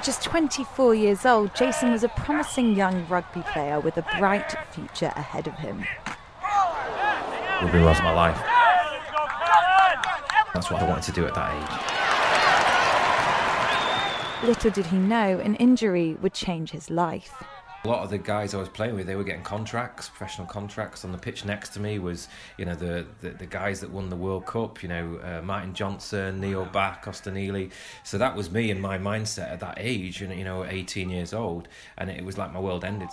At just 24 years old, Jason was a promising young rugby player with a bright future ahead of him. Rugby was my life. That's what I wanted to do at that age. Little did he know an injury would change his life. A lot of the guys I was playing with, they were getting contracts, professional contracts. On the pitch next to me was, the guys that won the World Cup, Martin Johnson, Neil Back, Costa Neely. So that was me and my mindset at that age, 18 years old, and it was like my world ended.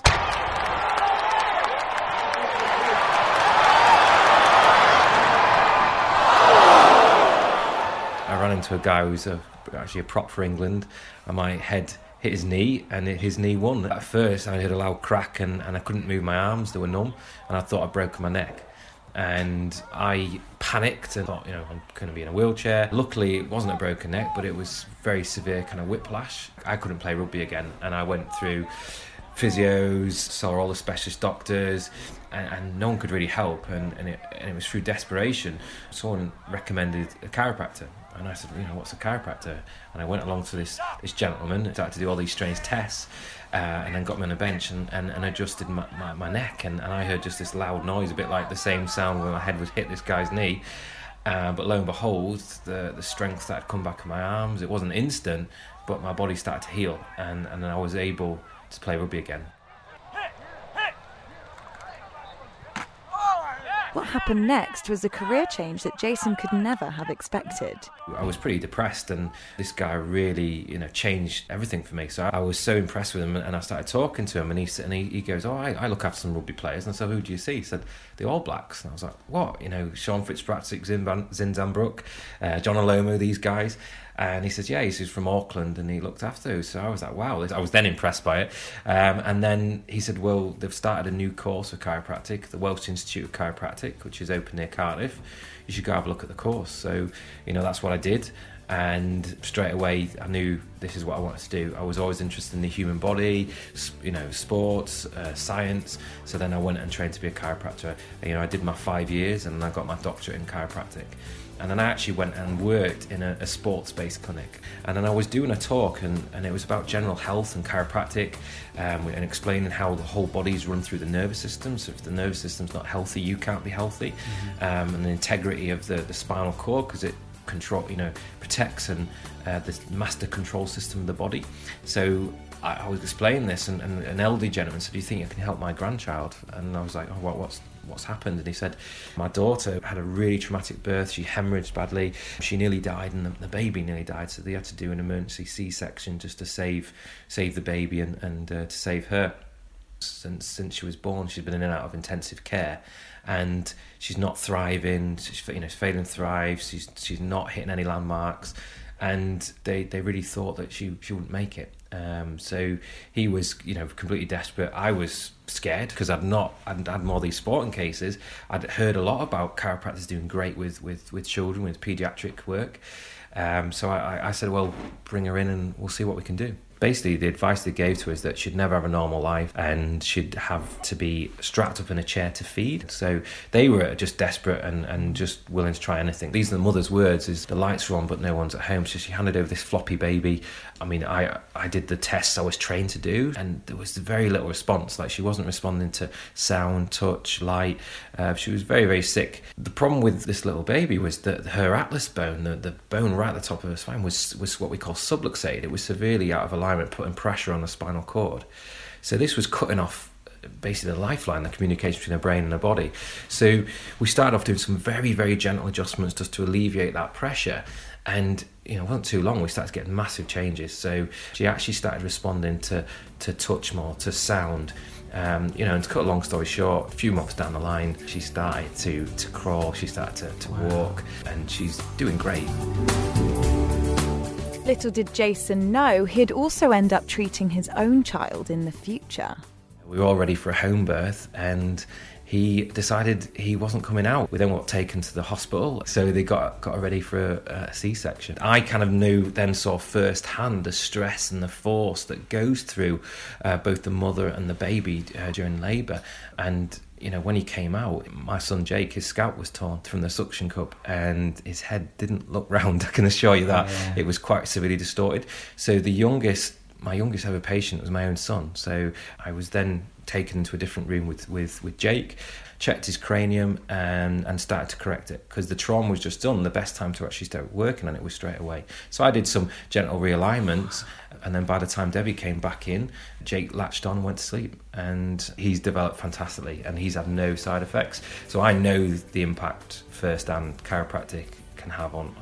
I ran into a guy who was actually a prop for England, and my head hit his knee, and his knee won. At first, I heard a loud crack, and I couldn't move my arms. They were numb, and I thought I'd broken my neck. And I panicked and thought, I'm going to be in a wheelchair. Luckily, it wasn't a broken neck, but it was very severe kind of whiplash. I couldn't play rugby again, and I went through physios, saw all the specialist doctors, and no one could really help, and it was through desperation. Someone recommended a chiropractor, and I said, what's a chiropractor? And I went along to this gentleman, started to do all these strange tests, and then got me on a bench and adjusted my neck, and I heard just this loud noise, a bit like the same sound when my head would hit this guy's knee. But lo and behold, the strength that had come back in my arms, it wasn't instant, but my body started to heal, and then I was able to play rugby again. What happened next was a career change that Jason could never have expected. I was pretty depressed, and this guy really, changed everything for me. So I was so impressed with him, and I started talking to him, and he goes, I look after some rugby players. And I said, who do you see? He said, the All Blacks. And I was like, what? Sean Fitzpatrick, Zinzanbrook, John Alomo, these guys. And he says, yeah, he's from Auckland, and he looked after those. So I was like, wow. I was then impressed by it. And then he said, well, they've started a new course of chiropractic, the Welsh Institute of Chiropractic, which is open near Cardiff. You should go have a look at the course. So, that's what I did. And straight away, I knew this is what I wanted to do. I was always interested in the human body, sports, science. So then I went and trained to be a chiropractor. I did my 5 years, and I got my doctorate in chiropractic. And then I actually went and worked in a sports-based clinic. And then I was doing a talk, and it was about general health and chiropractic, and explaining how the whole body's run through the nervous system. So if the nervous system's not healthy, you can't be healthy. Mm-hmm. And the integrity of the spinal cord, because it protects and the master control system of the body. So I was explaining this, and an elderly gentleman said, do you think you can help my grandchild? And I was like, oh, what's happened? And he said, my daughter had a really traumatic birth. She hemorrhaged badly. She nearly died, and the baby nearly died. So they had to do an emergency C-section just to save the baby and to save her. Since she was born, she's been in and out of intensive care, and she's not thriving. She's failing to thrive. She's not hitting any landmarks, and they really thought that she wouldn't make it. So he was completely desperate. I was scared because I'd had more of these sporting cases. I'd heard a lot about chiropractors doing great with children, with paediatric work. So I said, well, bring her in and we'll see what we can do. Basically, the advice they gave to us that she'd never have a normal life, and she'd have to be strapped up in a chair to feed. So they were just desperate and just willing to try anything. These are the mother's words, is the lights are on but no one's at home. So she handed over this floppy baby. I mean, I did the tests I was trained to do, and there was very little response. Like, she wasn't responding to sound, touch, light. She was very, very sick. The problem with this little baby was that her atlas bone, the bone right at the top of her spine, was what we call subluxated. It was severely out of alignment, putting pressure on the spinal cord. So this was cutting off basically the lifeline, the communication between the brain and the body. So we started off doing some very, very gentle adjustments just to alleviate that pressure. And it wasn't too long, we started getting massive changes. So she actually started responding to touch more, to sound. And to cut a long story short, a few months down the line, she started to crawl, she started to walk, and she's doing great. Little did Jason know he'd also end up treating his own child in the future. We were all ready for a home birth, and he decided he wasn't coming out. We then got taken to the hospital, so they got her ready for a C-section. I kind of saw firsthand the stress and the force that goes through both the mother and the baby during labour. And when he came out, my son Jake, his scalp was torn from the suction cup, and his head didn't look round. I can assure you that. It was quite severely distorted. So the youngest my youngest ever patient was my own son. So I was then taken into a different room with Jake, checked his cranium and started to correct it, because the trauma was just done. The best time to actually start working on it was straight away. So I did some gentle realignments, and then by the time Debbie came back in, Jake latched on and went to sleep, and he's developed fantastically, and he's had no side effects. So I know the impact firsthand chiropractic can have on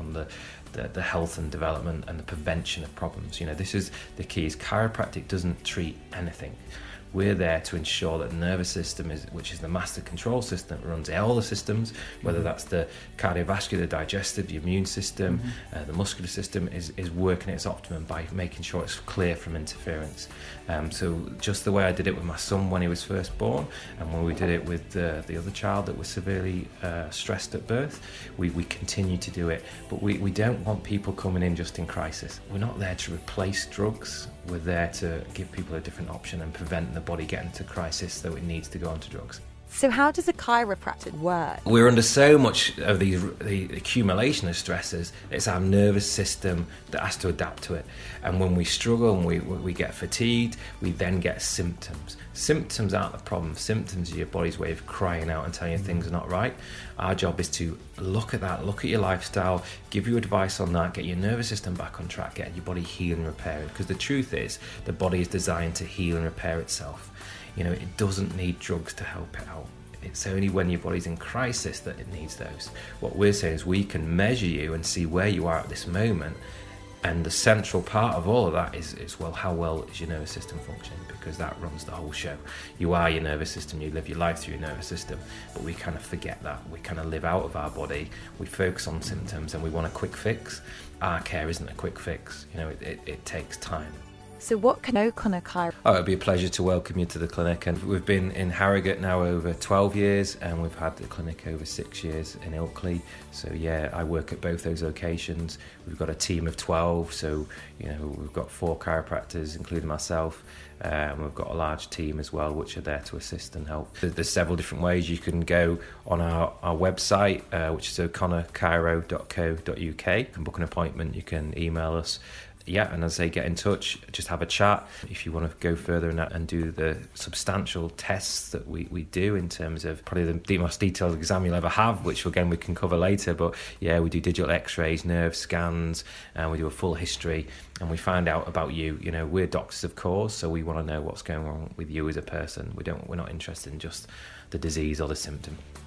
the health and development and the prevention of problems. This is the key, is chiropractic doesn't treat anything. We're there to ensure that the nervous system, which is the master control system that runs all the systems, whether that's the cardiovascular, digestive, the immune system, the muscular system, is working at its optimum by making sure it's clear from interference. So just the way I did it with my son when he was first born, and when we did it with the other child that was severely stressed at birth, we continue to do it. But we don't want people coming in just in crisis. We're not there to replace drugs. We're there to give people a different option and prevent the body getting to crisis so it needs to go onto drugs. So how does a chiropractic work? We're under so much of the accumulation of stresses. It's our nervous system that has to adapt to it. And when we struggle and we get fatigued, we then get symptoms. Symptoms aren't the problem. Symptoms are your body's way of crying out and telling you things are not right. Our job is to look at that, look at your lifestyle, give you advice on that, get your nervous system back on track, get your body heal and repair it. Because the truth is, the body is designed to heal and repair itself. It doesn't need drugs to help it out. It's only when your body's in crisis that it needs those. What we're saying is we can measure you and see where you are at this moment, and the central part of all of that is well, how well is your nervous system functioning? Because that runs the whole show. You are your nervous system, you live your life through your nervous system, but we kind of forget that. We kind of live out of our body, we focus on symptoms, and we want a quick fix. Our care isn't a quick fix. It takes time. So what can O'Connor Chiropractic? Oh, it'd be a pleasure to welcome you to the clinic. And we've been in Harrogate now over 12 years, and we've had the clinic over 6 years in Ilkley. So yeah, I work at both those locations. We've got a team of 12, so we've got 4 chiropractors, including myself. And we've got a large team as well, which are there to assist and help. There's several different ways you can go on our website, which is o'connorchiro.co.uk. You can book an appointment, you can email us. Yeah, and as I say, get in touch, just have a chat. If you want to go further and do the substantial tests that we do in terms of probably the most detailed exam you'll ever have, which again we can cover later, but yeah, we do digital x-rays, nerve scans, and we do a full history, and we find out about you. We're doctors of course, so we want to know what's going on with you as a person. We're not interested in just the disease or the symptom.